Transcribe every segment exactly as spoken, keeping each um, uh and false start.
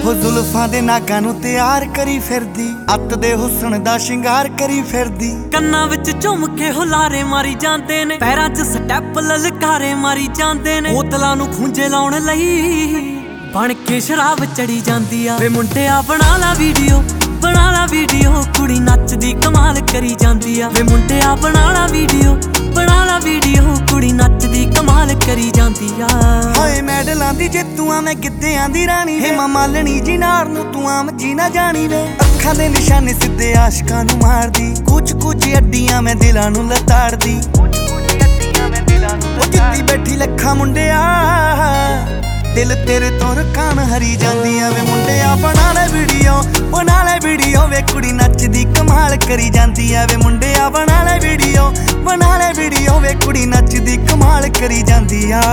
ਹੋ ਜ਼ੁਲਫਾਂ ਦੇ ਨਾਗਾਂ ਨੂੰ ਤਿਆਰ ਕਰੀ ਫਿਰਦੀ, ਅੱਤ ਦੇ ਹੁਸਨ ਦਾ ਸ਼ਿੰਗਾਰ ਕਰੀ ਫਿਰਦੀ। ਕੰਨਾਂ ਵਿੱਚ ਝੁੰਮ ਕੇ ਹੁਲਾਰੇ ਮਾਰੀ ਜਾਂਦੇ ਨੇ, ਪੈਰਾਂ 'ਚ ਸਟੈਪ ਲਲਕਾਰੇ ਮਾਰੀ ਜਾਂਦੇ ਨੇ। ਬੋਤਲਾਂ ਨੂੰ ਖੂੰਜੇ ਲਾਉਣ ਲਈ ਬਣ ਕੇ ਸ਼ਰਾਬ ਚੜੀ ਜਾਂਦੀ ਆ। ਵੇ ਮੁੰਡਿਆ ਬਣਾ ਲਾ ਵੀਡੀਓ, ਬਣਾ ਲਾ ਵੀਡੀਓ, ਕੁੜੀ ਨੱਚਦੀ ਕਮਾਲ ਕਰੀ ਜਾਂਦੀ ਆ। ਵੇ ਮੁੰਡਿਆ ਬਣਾ ਲਾ ਵੀਡੀਓ, ਬਣਾ ਲਾ ਵੀਡੀਓ, ਕੁੜੀ ਨੱਚਦੀ ਕਮਾਲ ਕਰੀ ਜਾਂਦੀ ਆ। ਹਾਏ ਮੈਡਲਾਂ ਦੀ ਜੇਤੂ ਆ ਮੈਂ ਗਿੱਧਿਆਂ ਦੀ ਰਾਣੀ, ਹੇਮਾ ਮਾਲਣੀ ਜੀ ਨਾਰ ਨੂੰ ਤੂੰ ਆਮ ਜੀ ਨਾ ਜਾਣੀ ਵੇ। ਅੱਖਾਂ ਦੇ ਨਿਸ਼ਾਨੇ ਸਿੱਧੇ ਆਸ਼ਕਾਂ ਨੂੰ ਮਾਰਦੀ, ਕੁਝ ਕੁਝ ਅੱਡੀਆਂ ਮੈਂ ਦਿਲਾਂ ਨੂੰ ਲਤਾੜਦੀ। ਉਹ ਜਿੱਤੀ ਬੈਠੀ ਲੱਖਾਂ ਮੁੰਡਿਆ, ਦਿਲ ਤੇਰੇ ਤੋਂ ਰਕਾਨ ਹਰੀ ਜਾਂਦੀਆਂ। ਵੇ ਮੁੰਡਿਆ ਬਣਾ ਲੈ ਵੀਡੀਓ, ਬਣਾ ਲੈ ਵੀਡੀਓ, ਵੇ ਕੁੜੀ ਨੱਚਦੀ ਕਮਾਲ ਕਰੀ ਜਾਂਦੀ ਆ। ਵੇ ਮੁੰਡਿਆ ਬਣਾ ਲੈ ਵੀਡੀਓ, ਬਣਾ ਲੈ ਵੀਡੀਓ, ਵੇ ਕੁੜੀ ਨੱਚਦੀ ਕਮਾਲ ਕਰੀ ਜਾਂਦੀ ਆ।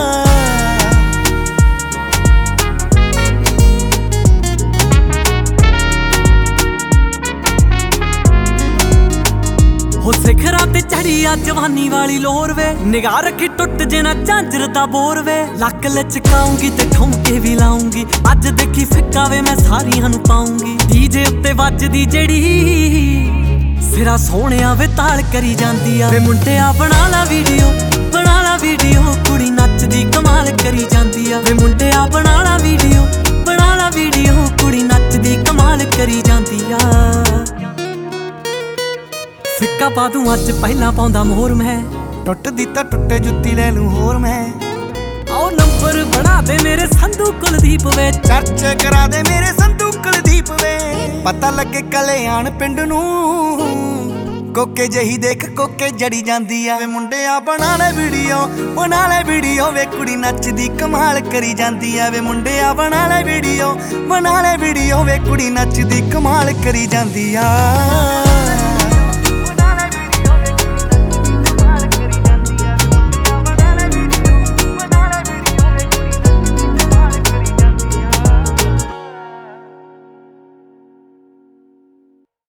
ਹੋ ਸਿਖਰਾਂ ਤੇ ਚੜੀ ਆ ਜਵਾਨੀ ਵਾਲੀ ਲੋਰ ਵੇ, ਨਿਗਾਹ ਰੱਖੀ ਟੁੱਟ ਜੇ ਨਾ ਝਾਂਜਰ ਦਾ ਬੋਰ ਵੇ। ਲੱਕ ਲਚਕਾਉਂਗੀ ਤੇ ਠੁਮਕੇ ਵੀ ਲਾਉਂਗੀ, ਅੱਜ ਦੇਖੀ ਫਿੱਕਾ ਵੇ ਮੈਂ ਸਾਰੀਆਂ ਨੂੰ ਪਾਉਂਗੀ। ਡੀਜੇ ਉੱਤੇ ਵੱਜਦੀ ਜਿਹੜੀ ਸਿਰਾ ਸੋਹਣਿਆ ਵੇ ਤਾਲ ਕਰੀ ਜਾਂਦੀ ਆ। ਵੇ ਮੁੰਡਿਆ ਬਣਾ ਲਾ ਵੀਡੀਓ, ਬਣਾ ਲਾ ਵੀਡੀਓ, ਕੁੜੀ ਨੱਚਦੀ ਕਮਾਲ ਕਰੀ ਜਾਂਦੀ ਆ। ਵੇ ਮੁੰਡਿਆ ਬਣਾ ਲਾ ਵੀਡੀਓ, ਬਣਾ ਲਾ ਵੀਡੀਓ, ਕੁੜੀ ਨੱਚਦੀ ਕਮਾਲ ਕਰੀ ਜਾਂਦੀ ਆ। ਫਿੱਕਾ ਪਾ ਦੂੰ ਅੱਜ ਪਹਿਲਾਂ ਪਾਉਂਦਾ ਮੋਹਰ ਮੈਂ, ਟੁੱਟਦੀ ਤਾਂ ਟੁੱਟੇ ਜੁੱਤੀ ਲੈ ਲੂੰ ਹੋਰ ਮੈਂ। ਆਓ ਨੰਬਰ ਬਣਾ ਦੇ ਮੇਰੇ ਸੰਧੂ ਕੁਲਦੀਪ ਵੇ, ਚਰਚੇ ਕਰਾ ਦੇ ਮੇਰੇ ਸੰਧੂ ਕੁਲਦੀਪ ਵੇ। ਪਤਾ ਲੱਗੇ ਕਲਿਆਣ ਪਿੰਡ ਨੂੰ, ਕੋਕੇ ਜਹੀ ਦੇਖ ਕੋਕੇ ਜੜੀ ਜਾਂਦੀ ਆ। ਵੇ ਮੁੰਡਿਆ ਬਣਾ ਲੈ ਵੀਡੀਓ, ਬਣਾ ਲੈ ਵੀਡੀਓ, ਵੇ ਕੁੜੀ ਨੱਚਦੀ ਕਮਾਲ ਕਰੀ ਜਾਂਦੀ ਆ। ਵੇ ਮੁੰਡਿਆ ਬਣਾ ਲੈ ਵੀਡੀਓ, ਬਣਾ ਲੈ ਵੀਡੀਓ, ਵੇ ਕੁੜੀ ਨੱਚਦੀ ਕਮਾਲ ਕਰੀ ਜਾਂਦੀ ਆ।